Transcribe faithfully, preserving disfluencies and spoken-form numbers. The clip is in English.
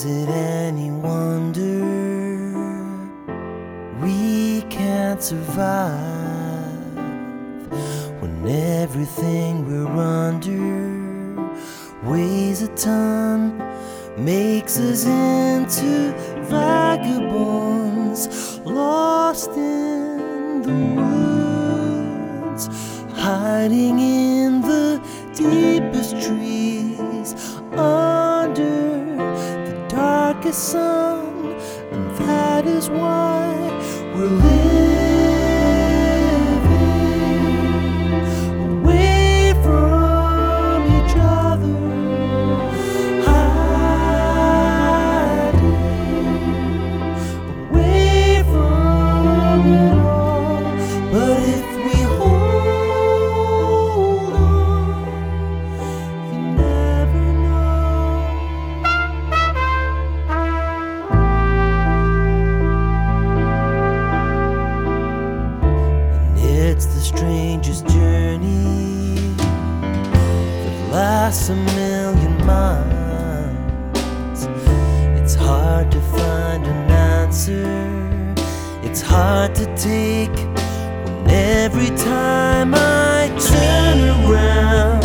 it any wonder we can't survive when everything we're under weighs a ton, makes us into vagabonds lost in the woods, hiding in the deepest trees under the darkest sun. And that is why we're living away from each other, hiding away from it all. But if we hold on, you never know. And it's the strangest journey that lasts a million miles. It's hard to find an answer, it's hard to take when every time I turn around